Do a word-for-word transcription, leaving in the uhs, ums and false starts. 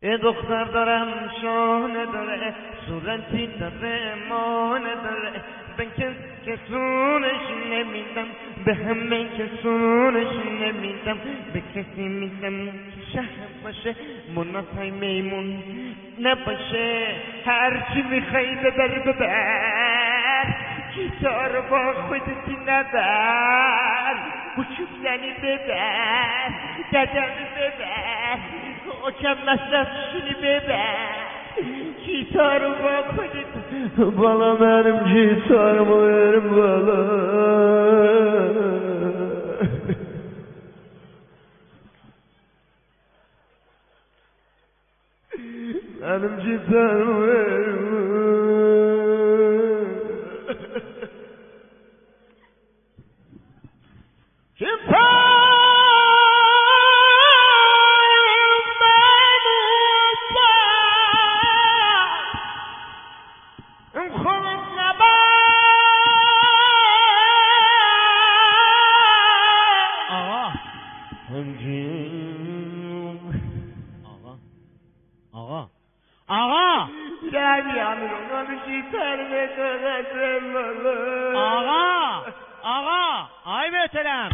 ای دختر دارم شانه داره، صورتی داره مانه داره، به کس کسونش نمیدم، به همه کسونش نمیدم، به کسی میدم که شهر باشه مناسای میمون نباشه. هرچی میخوایی ببری ببر، گیتار با خودتی ندار، بچوبزنی ببر، ددمی ببر، اوکم مصرفشونی ببر، گیتارو با خودت. بالا benim gitarımı verin bana، benim gitarımı verin. آقا آقا گردی همینون اونو گیتار بکنه. آقا آقا آی بهترم